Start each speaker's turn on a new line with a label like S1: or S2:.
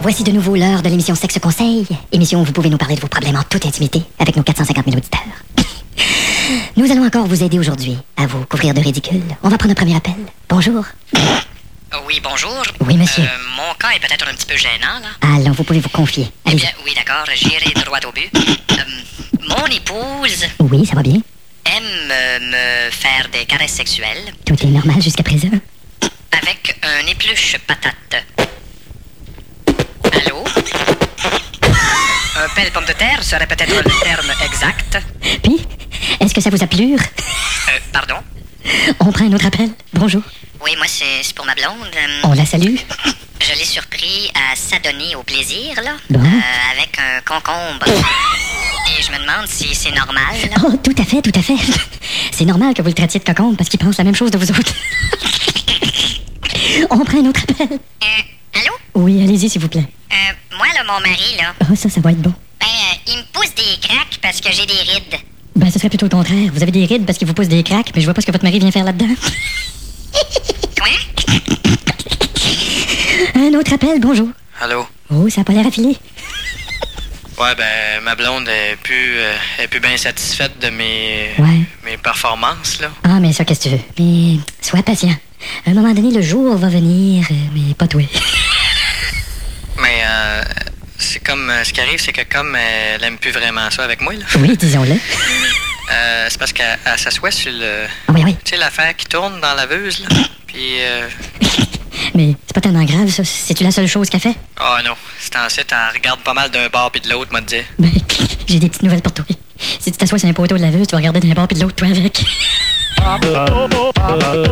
S1: voici de nouveau l'heure de l'émission Sexe Conseil. Émission où vous pouvez nous parler de vos problèmes en toute intimité avec nos 450 000 auditeurs. Nous allons encore vous aider aujourd'hui à vous couvrir de ridicule. On va prendre un premier appel. Bonjour.
S2: Oui, bonjour.
S1: Oui, monsieur.
S2: Mon cas est peut-être un petit peu gênant, là.
S1: Allons, vous pouvez vous confier.
S2: Eh
S1: Allez.
S2: bien, oui, d'accord, j'irai droit au but. Mon épouse
S1: Oui, ça va bien.
S2: aime me faire des caresses sexuelles
S1: Tout est normal jusqu'à présent.
S2: avec un épluche patate. Allô? Un pelle pomme de terre serait peut-être le terme exact.
S1: Puis, est-ce que ça vous a plu?
S2: Pardon?
S1: On prend un autre appel. Bonjour.
S2: Oui, moi, c'est pour ma blonde.
S1: On la salue.
S2: Je l'ai surpris à s'adonner au plaisir, là,
S1: Bon.
S2: avec un concombre. Et je me demande si c'est normal, là.
S1: Oh, tout à fait, tout à fait. C'est normal que vous le traitiez de cocon parce qu'il pense la même chose de vous autres. On prend un autre appel.
S2: Allô?
S1: Oui, allez-y, s'il vous plaît.
S2: Moi, là, mon mari, là,
S1: Oh, ça va être bon.
S2: il me pousse des craques parce que j'ai des rides.
S1: Ben, ce serait plutôt le contraire. Vous avez des rides parce qu'il vous pousse des craques, mais je vois pas ce que votre mari vient faire là-dedans.
S2: Quoi?
S1: Un autre appel, bonjour.
S3: Allô?
S1: Oh, ça a pas l'air affilé.
S3: Ouais, ben, ma blonde est plus bien satisfaite de mes performances, là.
S1: Ah, mais ça, qu'est-ce que tu veux? Mais sois patient. À un moment donné, le jour va venir, mais pas toi.
S3: Mais, c'est comme, ce qui arrive, c'est que comme elle aime plus vraiment ça avec moi, là.
S1: Oui, disons-le.
S3: C'est parce qu'elle s'assoit sur le...
S1: Ah oui, oui.
S3: Tu sais, l'affaire qui tourne dans la laveuse, là. Puis,
S1: Mais c'est pas tellement grave, ça. C'est-tu la seule chose qu'elle fait?
S3: oh non, c'est ensuite, elle regarde pas mal d'un bord puis de l'autre, m'a dit.
S1: Ben, j'ai des petites nouvelles pour toi. Si tu t'assois sur un poteau de laveuse, tu vas regarder d'un bord puis de l'autre, toi avec.